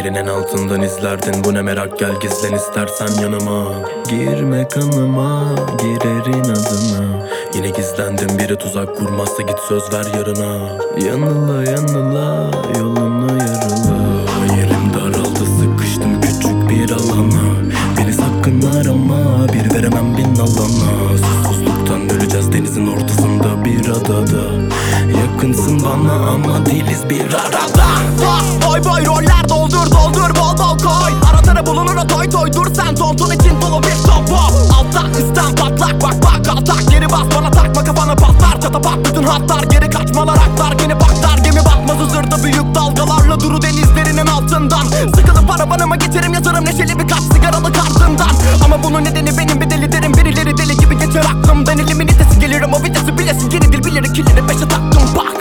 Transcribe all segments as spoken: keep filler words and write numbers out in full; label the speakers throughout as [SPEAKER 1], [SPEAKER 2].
[SPEAKER 1] Yerin en altından izlerdin, bu ne merak, gel gizlen istersen yanıma. Girme kanıma, girerin adına. Yine gizlendim, biri tuzak kurmazsa git söz ver yarına. Yanıla yanıla, yolunu yarıla. Yerim daraldı, sıkıştım küçük bir alana. Beni sakın arama, bir veremem bin alana. Susuzluktan öleceğiz denizin ortasında bir adada. Yakınsın bana ama değiliz bir arada.
[SPEAKER 2] Boy boy roller doldur doldur bol bol koy. Aradara bulunur o toy toy, dur sen tontun için dolu bir topu. Alttan üstten patlak bak bak altak, geri bas bana takma kafana patlar. Çatapat bütün hatlar, geri kaçmalar aklar. Gemi baklar, gemi batmaz huzurda büyük dalgalarla duru denizlerinin altından. Sıkılıp arabanıma geçerim, yazarım neşeli birkaç sigaralık ardından. Ama bunun nedeni benim bir deli derim, birileri deli gibi geçer aklımdan. Elimin itesi gelir ama vitesi bilesin, geri dil bilir ikileri beşe taktım bak.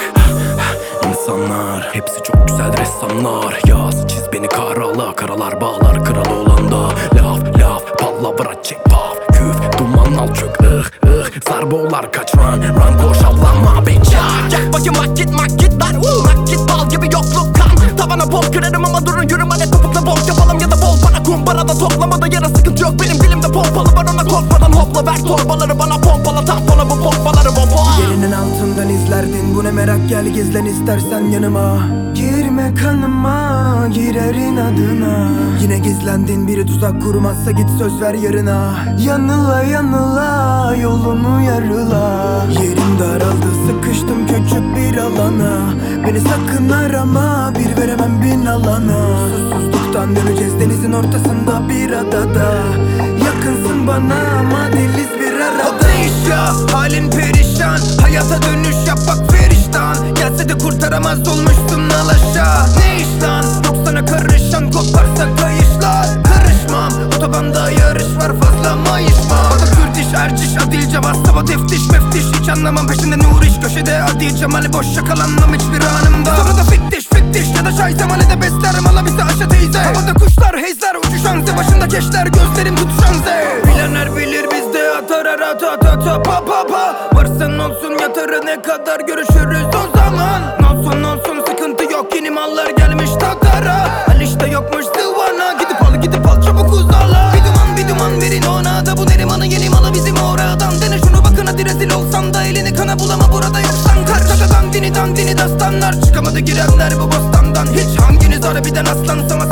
[SPEAKER 1] İnsanlar hepsi çok güzel ressamlar. Yaz çiz beni karala, karalar bağlar kralı olan da. Laf laf palavra çek paf küf duman al çök ıh ıh. Sarboğlar kaç run run koş avlanma beçak.
[SPEAKER 2] Yak bakayım mak git mak git lan uh. Mak git bal gibi yokluk kan. Tavana pop kırarım ama durun yürüme ne topukla bol yapalım ya da bol para kumbarada toplamada yara sıkıntı yok benim dilimde pompalı var ona korkmadan hopla ver torbaları bana pompala tampona bu pompaları bomba.
[SPEAKER 3] Yerinin altından izlerdin, bu ne merak, gel gizlen istersen yanıma. Girme kanıma, girerin adına. Yine gizlendin, biri tuzak kurmazsa git söz ver yarına. Yanıla yanıla, yolunu yarıla. Yerim daraldı, sıkıştım küçük bir alana. Beni sakın arama, bir veremem bin alana. Susuzluktan döneceğiz denizin ortasında bir adada. Yakınsın bana ama değiliz bir arada. O değiş ya, halin perişan. Hayata dönüş yap bak feriştan. Gelse de kurtaramaz olmuşsun al aşağı. Ne iş lan, yok sana karışan, koparsa kayışlar. Karışmam, otobanda yarış var fazla mayışma. Bana Kürdiş, Erciş, Adil, Cevaz, Sabah, teftiş, meftiş. Hiç anlamam peşinde Nuriş, köşede Adil, Cemal'i boş yakalanmam hiçbir anımda. Sonra da fittiş, fittiş ya da şay zamane de beslerim. Ala bize aşa teyze. Havada kuşlar, heyzler, uçuşan ze. Başında keşler, gözlerim tutuşan ze. Bilenler bilir bizde atar ara ta ta ta pa pa pa. Varsan olsun yatarı ne kadar görüşürüz o zaman. Olsun olsun sıkıntı yok, yeni mallar gelmiş tatara. Al işte yokmuş zıvana, gidip al gidip al çabuk uzala. Bir duman bir duman verin ona da, bu nerimanı yeni malı bizim oradan. Dene şunu bakın hadi rezil olsan da, elini kana bulama burada yoksan. Karşıda dandini dandini dastanlar, çıkamadı girenler bu bostandan. Hiç hanginiz harbiden aslan sama